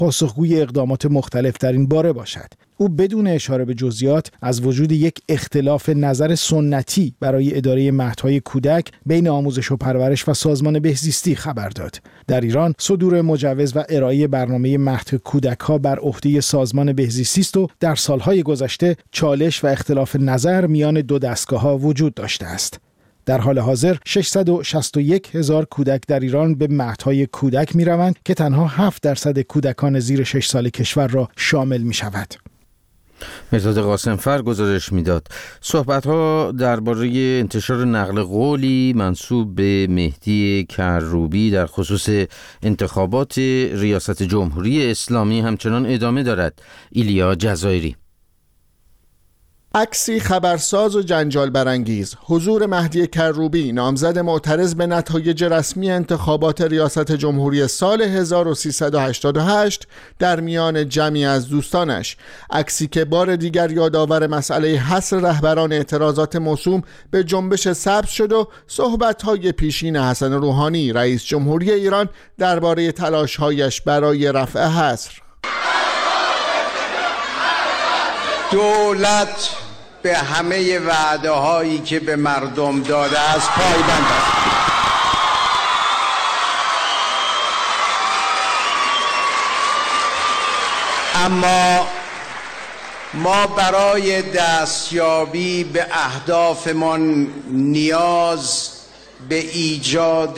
پاسخگوی اقدامات مختلف در این باره باشد. او بدون اشاره به جزئیات از وجود یک اختلاف نظر سنتی برای اداره مهدهای کودک بین آموزش و پرورش و سازمان بهزیستی خبر داد. در ایران صدور مجوز و ارائه برنامه مهد کودک‌ها بر عهده سازمان بهزیستی است و در سالهای گذشته چالش و اختلاف نظر میان دو دستگاه‌ها وجود داشته است. در حال حاضر 661,000 کودک در ایران به مهدهای کودک می‌روند که تنها 7% کودکان زیر 6 سال کشور را شامل می‌شود. مرداد قاسمفر گزارش میداد. صحبت‌ها درباره انتشار نقل قولی منسوب به مهدی کروبی در خصوص انتخابات ریاست جمهوری اسلامی همچنان ادامه دارد. ایلیا جزایری. عکسی خبرساز و جنجال برانگیز حضور مهدی کروبی نامزد معترض به نتایج رسمی انتخابات ریاست جمهوری سال 1388 در میان جمعی از دوستانش، عکسی که بار دیگر یادآور مسئله حصر رهبران اعتراضات موسوم به جنبش سبز شد و صحبت‌های پیشین حسن روحانی رئیس جمهوری ایران درباره تلاش‌هایش برای رفع حصر. دولت به همه وعده هایی که به مردم داده است پایبند است. اما ما برای دستیابی به اهدافمان نیاز به ایجاد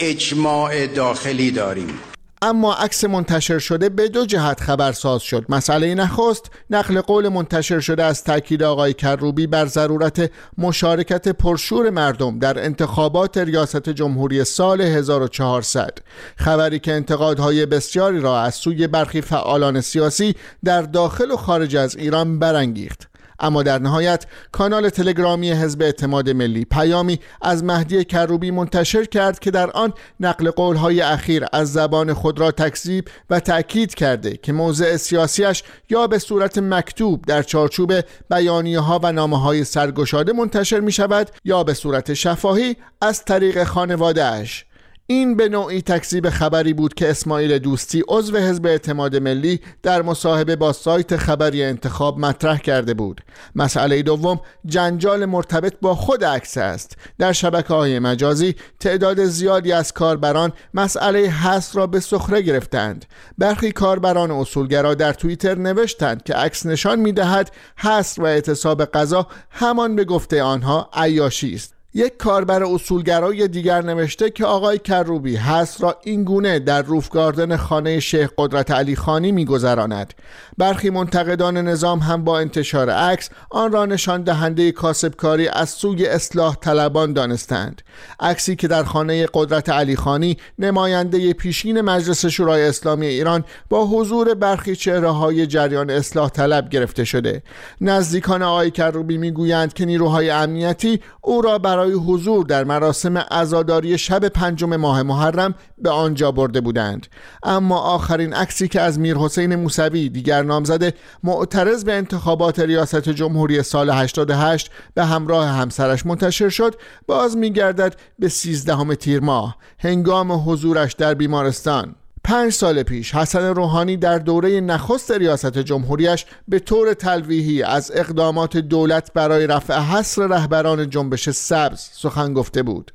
اجماع داخلی داریم. اما عکس منتشر شده به دو جهت خبرساز شد. مسئله نخست، نقل قول منتشر شده از تاکید آقای کروبی بر ضرورت مشارکت پرشور مردم در انتخابات ریاست جمهوری سال 1400، خبری که انتقادهای بسیاری را از سوی برخی فعالان سیاسی در داخل و خارج از ایران برانگیخت. اما در نهایت کانال تلگرامی حزب اعتماد ملی پیامی از مهدی کروبی منتشر کرد که در آن نقل قول‌های اخیر از زبان خود را تکذیب و تأکید کرده که موضع سیاسیش یا به صورت مکتوب در چارچوب بیانیه‌ها و نامه‌های سرگشاده منتشر می‌شود یا به صورت شفاهی از طریق خانواده‌اش. این به نوعی تکذیب خبری بود که اسماعیل دوستی عضو حزب اعتماد ملی در مصاحبه با سایت خبری انتخاب مطرح کرده بود. مسئله دوم جنجال مرتبط با خود عکس است. در شبکه‌های مجازی تعداد زیادی از کاربران مسئله حصر را به سخره گرفتند. برخی کاربران اصولگرا در توییتر نوشتند که عکس نشان می‌دهد حصر و اعتصاب غذا همان به گفته آنها عیاشی است. یک کاربر اصولگرای دیگر نوشته که آقای کروبی حصر را این گونه در روف گاردن خانه شیخ قدرت علی خانی می‌گذراند. برخی منتقدان نظام هم با انتشار عکس آن را نشان دهنده کاسبکاری از سوی اصلاح طلبان دانستند. عکسی که در خانه قدرت علی خانی نماینده پیشین مجلس شورای اسلامی ایران با حضور برخی چهره‌های جریان اصلاح طلب گرفته شده. نزدیکان آقای کروبی می‌گویند که نیروهای امنیتی او را برای حضور در مراسم عزاداری شب 5 ماه محرم به آنجا برده بودند. اما آخرین عکسی که از میرحسین موسوی دیگر نامزد معترض به انتخابات ریاست جمهوری سال 88 به همراه همسرش منتشر شد باز می‌گردد به 13 تیر ماه هنگام حضورش در بیمارستان. 5 سال پیش حسن روحانی در دوره نخست ریاست جمهوریش به طور تلویحی از اقدامات دولت برای رفع حصر رهبران جنبش سبز سخن گفته بود.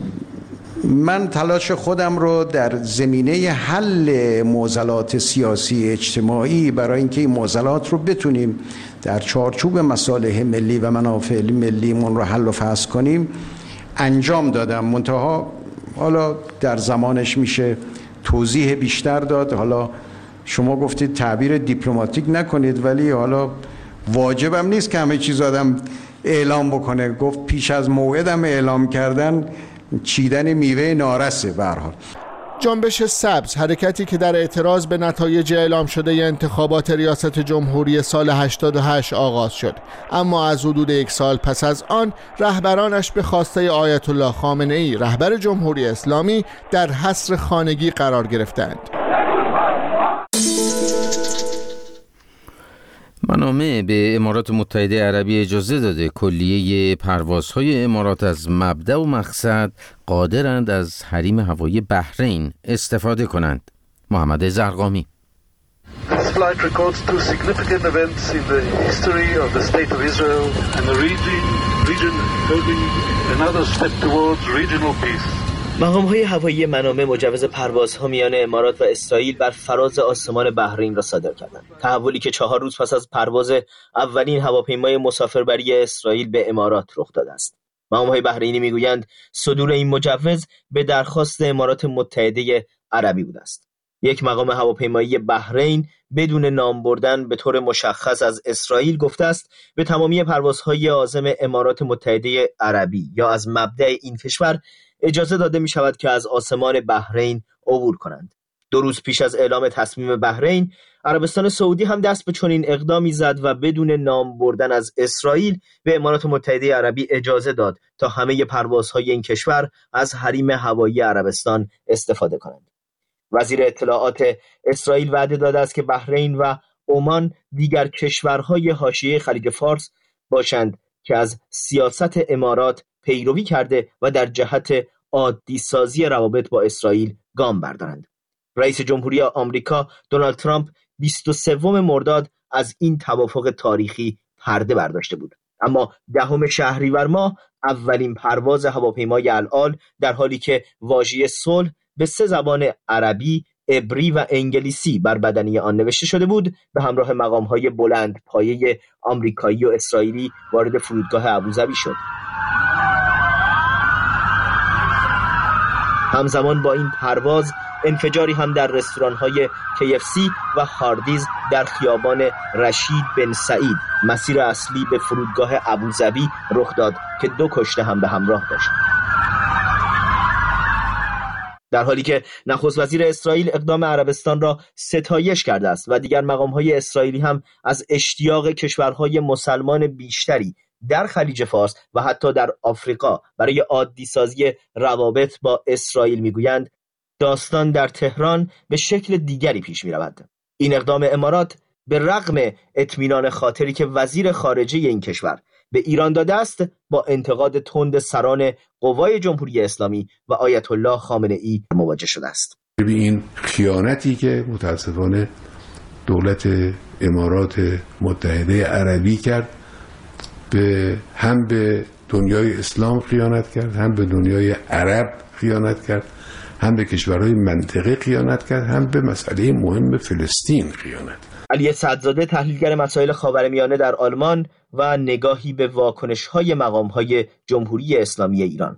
من تلاش خودم رو در زمینه حل معضلات سیاسی اجتماعی برای اینکه این معضلات رو بتونیم در چارچوب مصالح ملی و منافع ملیمون رو حل و فصل کنیم انجام دادم. منتها حالا در زمانش میشه توضیح بیشتر داد. حالا شما گفتید تعبیر دیپلماتیک نکنید، ولی حالا واجبم نیست که همه چیز آدم اعلام بکنه. گفت پیش از موعدم اعلام کردن چیدن میوه نارسه. به هر حال جنبش سبز، حرکتی که در اعتراض به نتایج اعلام شده انتخابات ریاست جمهوری سال 88 آغاز شد، اما از حدود 1 سال پس از آن رهبرانش به خواسته آیت الله خامنه ای رهبر جمهوری اسلامی در حصر خانگی قرار گرفتند. منامه به امارات متحده عربی اجازه داده کلیه پروازهای امارات از مبدأ و مقصد قادرند از حریم هوایی بحرین استفاده کنند. محمد زرقامی. flight records two significant events in the history of the State of Israel and the region holding another step towards regional peace. مقام‌های هوایی منامه مجوز پروازها میان امارات و اسرائیل بر فراز آسمان بحرین را صادر کردند. تحولی که 4 روز پس از پرواز اولین هواپیمای مسافربری اسرائیل به امارات رخ داده است. مقام‌های بحرینی میگویند صدور این مجوز به درخواست امارات متحده عربی بوده است. یک مقام هواپیمایی بحرین بدون نام بردن به طور مشخص از اسرائیل گفته است به تمامی پروازهای عازم امارات متحده عربی یا از مبدأ این کشور اجازه داده می شود که از آسمان بحرین عبور کنند. 2 روز پیش از اعلام تصمیم بحرین، عربستان سعودی هم دست به چنین اقدامی زد و بدون نام بردن از اسرائیل به امارات متحده عربی اجازه داد تا همه پروازهای این کشور از حریم هوایی عربستان استفاده کنند. وزیر اطلاعات اسرائیل وعده داده است که بحرین و عمان دیگر کشورهای حاشیه خلیج فارس باشند که از سیاست امارات پیروی کرده و در جهت عادی سازی روابط با اسرائیل گام بردارند. رئیس جمهوری آمریکا دونالد ترامپ 23 مرداد از این توافق تاریخی پرده برداشته بود. اما 10 شهریور ماه اولین پرواز هواپیمای العال در حالی که واژه صلح به 3 زبان عربی، عبری و انگلیسی بر بدنه آن نوشته شده بود به همراه مقام‌های بلند پایه آمریکایی و اسرائیلی وارد فرودگاه ابوظبی شد. همزمان با این پرواز انفجاری هم در رستوران‌های KFC و هاردیز در خیابان رشید بن سعید مسیر اصلی به فرودگاه ابوظبی رخ داد که 2 کشته هم به همراه داشت. در حالی که نخست وزیر اسرائیل اقدام عربستان را ستایش کرده است و دیگر مقام‌های اسرائیلی هم از اشتیاق کشورهای مسلمان بیشتری در خلیج فارس و حتی در آفریقا برای عادی سازی روابط با اسرائیل میگویند، داستان در تهران به شکل دیگری پیش می‌رود. این اقدام امارات به رغم اطمینان خاطری که وزیر خارجه این کشور به ایران داده است با انتقاد تند سران قوای جمهوری اسلامی و آیت الله خامنه‌ای مواجه شده است. این خیانتی که متاسفانه دولت امارات متحده عربی کرد هم به دنیای اسلام خیانت کرد، هم به دنیای عرب خیانت کرد، هم به کشورهای منطقه خیانت کرد، هم به مسئله مهم فلسطین خیانت. علی سعدزاده تحلیلگر مسائل خاورمیانه در آلمان و نگاهی به واکنش‌های مقام‌های جمهوری اسلامی ایران.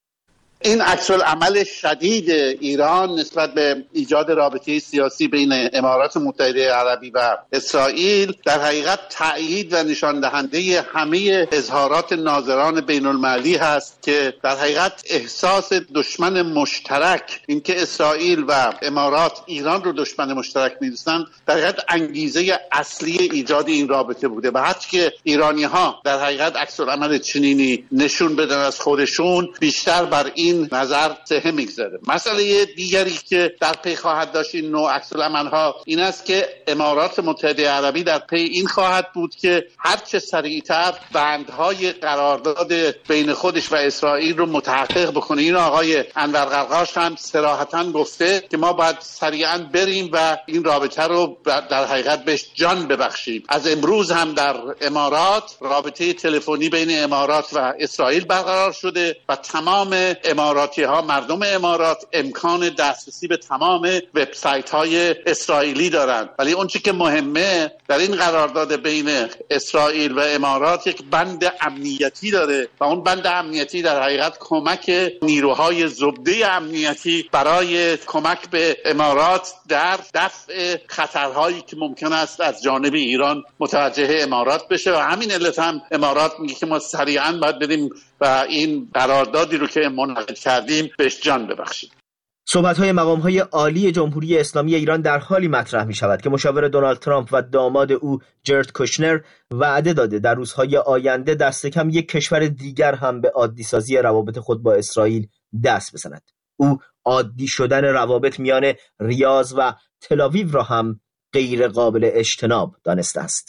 این عکس‌العمل شدید ایران نسبت به ایجاد رابطه سیاسی بین امارات متحده عربی و اسرائیل در حقیقت تأیید و نشان دهنده همه اظهارات ناظران بین المللی هست که در حقیقت احساس دشمن مشترک، اینکه اسرائیل و امارات ایران رو دشمن مشترک می‌دونن، در حقیقت انگیزه اصلی ایجاد این رابطه بوده و حتی که ایرانی‌ها در حقیقت عکس‌العمل چنینی نشون بدن از خودشون، بیشتر بر این نظر سهم میگذاره. مسئله دیگری که در پی خواهد داشت این نوع عکس‌العمل‌ها این است که امارات متحده عربی در پی این خواهد بود که هر چه سریعتر بندهای قرارداد بین خودش و اسرائیل رو متحقق بکنه. این آقای انور قرقاش هم صراحتاً گفته که ما باید سریعاً بریم و این رابطه رو در حقیقت بهش جان ببخشیم. از امروز هم در امارات رابطه تلفنی بین امارات و اسرائیل برقرار شده و تمام اماراتی‌ها، مردم امارات امکان دسترسی به تمام وبسایت‌های اسرائیلی دارند. ولی اون چیزی که مهمه در این قرارداد بین اسرائیل و امارات یک بند امنیتی داره و اون بند امنیتی در حقیقت کمک نیروهای زبده امنیتی برای کمک به امارات در دفع خطرهایی که ممکن است از جانب ایران متوجه امارات بشه و همین علت هم امارات میگه که ما سریعاً باید بریم و این قراردادی رو که منعقد کردیم بهش جان ببخشیم. صحبت‌های مقام‌های عالی جمهوری اسلامی ایران در حالی مطرح می‌شود که مشاور دونالد ترامپ و داماد او جرد کوشنر وعده داده در روزهای آینده دست کم یک کشور دیگر هم به عادی سازی روابط خود با اسرائیل دست بزند. او عادی شدن روابط میان ریاض و تل‌آویو را هم غیر قابل اجتناب دانسته است.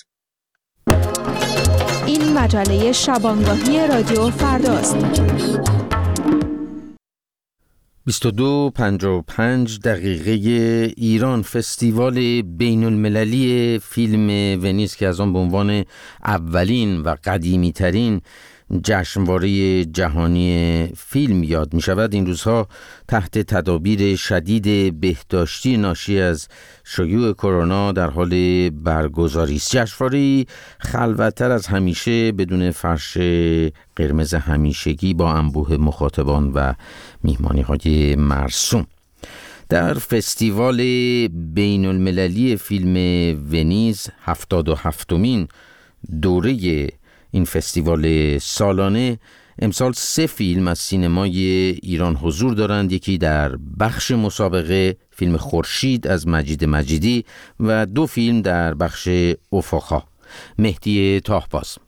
این مجله شبانگاهی رادیو فرداست. 22:55 ایران، فستیوال بین المللی فیلم ونیز که از آن به عنوان اولین و قدیمی ترین جشنواره جهانی فیلم یاد می شود، این روزها تحت تدابیر شدید بهداشتی ناشی از شیوع کرونا در حال برگزاری است. جشنواره خلوت‌تر از همیشه بدون فرش قرمز همیشگی با انبوه مخاطبان و میهمانی‌های مرسوم. در فستیوال بین المللی فیلم ونیز 77مین دوره این فستیوال سالانه امسال 3 فیلم از سینمای ایران حضور دارند. یکی در بخش مسابقه، فیلم خورشید از مجید مجیدی، و 2 فیلم در بخش افق‌ها. مهدی طاهباز.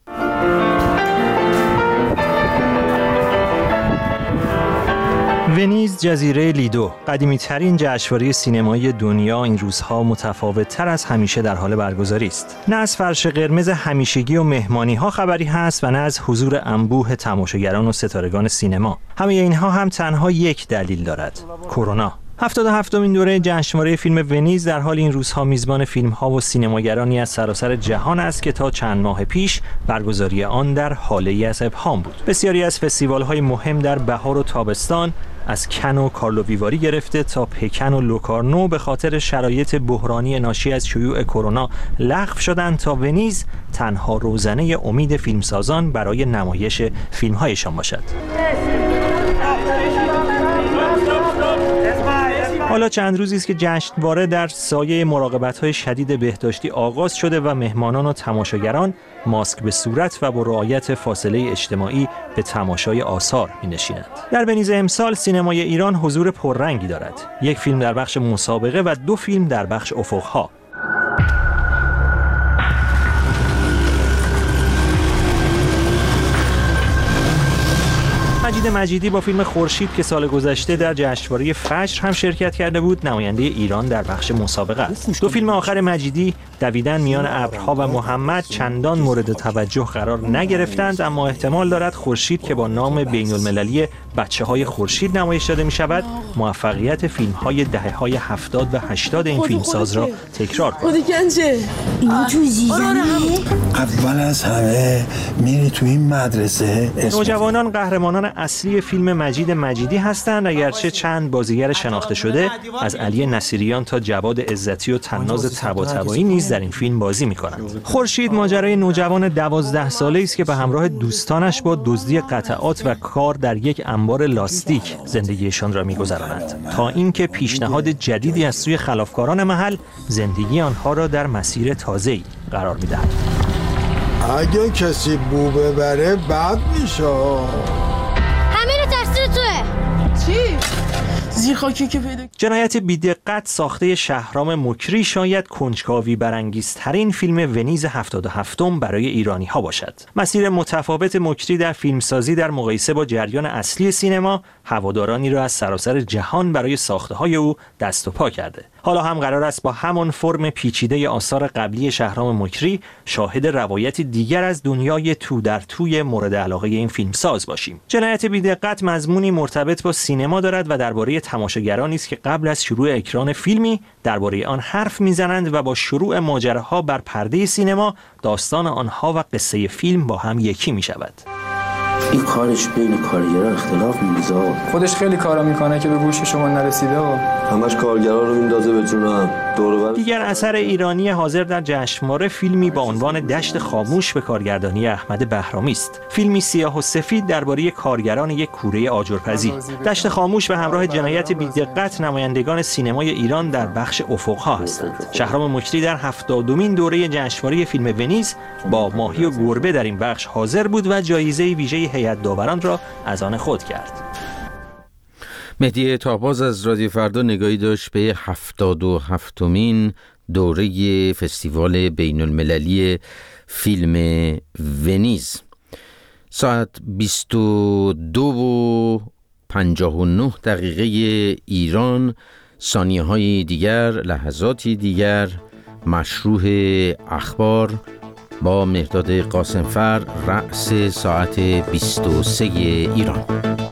ونیز، جزیره لیدو، قدیمی ترین جشنواره سینمایی دنیا، این روزها متفاوت تر از همیشه در حال برگزاری است. نه از فرش قرمز همیشگی و مهمانی ها خبری هست و نه از حضور انبوه تماشاگران و ستارگان سینما. همه اینها هم تنها یک دلیل دارد: کرونا. 77مین دوره جشنواره فیلم ونیز در حال این روزها میزبان فیلم‌ها و سینماگرانی از سراسر جهان است که تا چند ماه پیش برگزاری آن در حاله‌ای از ابهام بود. بسیاری از فستیوال‌های مهم در بهار و تابستان، از کن و کارلوویواری گرفته تا پکن و لوکارنو، به خاطر شرایط بحرانی ناشی از شیوع کرونا لغو شدند تا ونیز تنها روزنه امید فیلمسازان برای نمایش فیلم‌هایشان باشد. حالا چند روزی است که جشنواره در سایه مراقبت‌های شدید بهداشتی آغاز شده و مهمانان و تماشاگران ماسک به صورت و با رعایت فاصله اجتماعی به تماشای آثار می‌نشینند. در ونیز امسال سینمای ایران حضور پررنگی دارد. 1 فیلم در بخش مسابقه و 2 فیلم در بخش افق‌ها. مجید مجیدی با فیلم خورشید که سال گذشته در جشنواره فجر هم شرکت کرده بود، نماینده ایران در بخش مسابقه است. 2 فیلم آخر مجیدی، دویدن میان ابرها و محمد، چندان مورد توجه قرار نگرفتند، اما احتمال دارد خورشید که با نام بین المللی بچه‌های خورشید نمایش داده می شود، موفقیت فیلم‌های دهه‌های 70 و 80 این فیلمساز را تکرار کند. اول از همه میری تو این مدرسه. نوجوانان قهرمانان اصلی فیلم مجید مجیدی هستند، اگرچه چند بازیگر شناخته شده از علی نصیریان تا جواد عزتی و طناز طباطبایی نیز در این فیلم بازی می‌کنند. خورشید ماجرای نوجوان 12 ساله‌ای است که به همراه دوستانش با دزدی قطعات و کار در یک انبار لاستیک زندگیشان را می‌گذرانند، تا اینکه پیشنهاد جدیدی از سوی خلافکاران محل زندگی آنها را در مسیر تازه‌ای قرار می‌دهد. اگه کسی بو ببره بد میشه. همه رو تقصیر توه. چی؟ زیرخاکی که پیدا. جنایت بی‌دقت ساخته شهرام مکری شاید کنجکاوی برانگیزترین فیلم ونیز 77م برای ایرانی‌ها باشد. مسیر متفاوت مکری در فیلمسازی در مقایسه با جریان اصلی سینما هوادارانی را از سراسر جهان برای ساخته‌های او دست و پا کرده. حالا هم قرار است با همان فرم پیچیده آثار قبلی شهرام مکری شاهد روایتی دیگر از دنیای تو در توی مورد علاقه این فیلمساز باشیم. جنایت بی‌دقت مضمونی مرتبط با سینما دارد و درباره تماشاگرانی است که قبل از شروع اکران فیلمی درباره آن حرف میزنند و با شروع ماجراها بر پرده سینما داستان آنها و قصه فیلم با هم یکی می شود. این کارش بین کارگران اختلاف می‌ریزه. خودش خیلی کارا میکنه که به گوش شما نرسیده. همش کارگرا رو میندازه به جونم. دیگر اثر ایرانی حاضر در جشنواره فیلمی با عنوان دشت خاموش به کارگردانی احمد بهرامی است. فیلمی سیاه و سفید درباره کارگران یک کوره آجرپزی. دشت خاموش به همراه جنایت بی‌دقت نمایندگان سینمای ایران در بخش افق‌ها هستند. شهرام مکری در 70مین دوره جشنواره فیلم ونیز با ماهی و گربه در این بخش حاضر بود و جایزه ویژه هیئت داوران را از آن خود کرد. مهدی طاهباز از رادیو فردا نگاهی داشت به 77مین دوره فستیوال بین المللی فیلم ونیز. ساعت 22:59 ایران، ثانیه‌های دیگر، لحظاتی دیگر، مشروع اخبار با مهرداد قاسمفر، رأس ساعت 23 ایران.